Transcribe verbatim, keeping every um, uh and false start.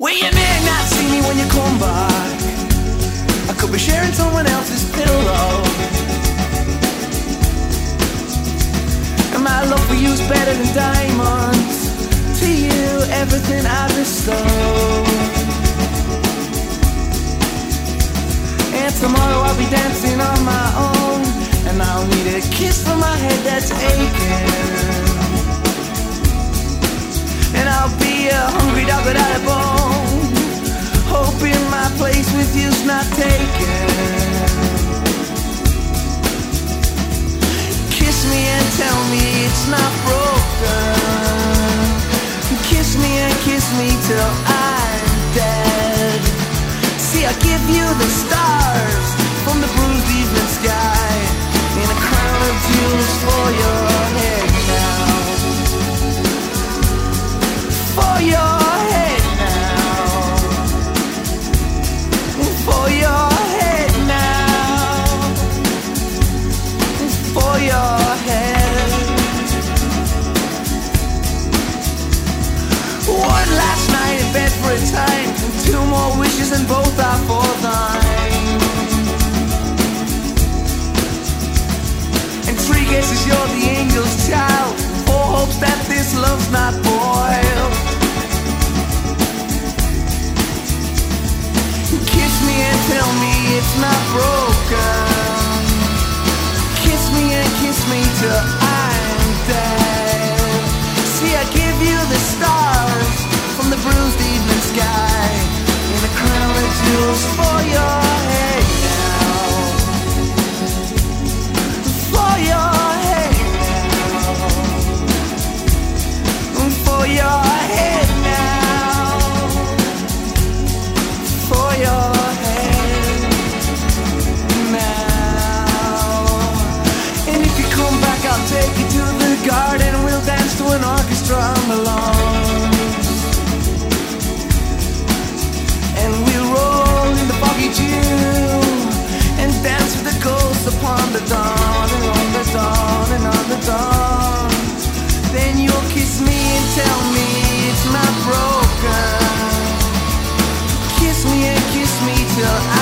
Well, you may not see me when you come back. I could be sharing someone else's pillow, and my love for you's better than diamonds. To you, everything I bestow. And tomorrow I'll be dancing on my own, and I'll need a kiss from my head that's aching. And I'll be a hungry dog without a bone, hoping my place with you's not taken. Kiss me and tell me it's not broken. Kiss me and kiss me till I'm dead. See, I give you the stars from the bruised evening sky, in a crown of jewels for your head now. For your head now. For your head now. For your head. One last night in bed for a time, and two more wishes and both are for thine. And three guesses you're the angel's child, four hopes that this love's not boiled. Kiss me and tell me it's not broken. Kiss me and kiss me till I'm dead. See, I give you the stars from the bruised evening sky, in a crown of jewels for your head now. For your head now. For your head now. For your head now. And if you come back, I'll take you to the garden. We'll dance to an orchestra belongs, and we'll roll in the foggy dew, and dance with the ghosts upon the dawn, and on the dawn, and on the dawn. Then you'll kiss me and tell me it's not broken. Kiss me and kiss me till I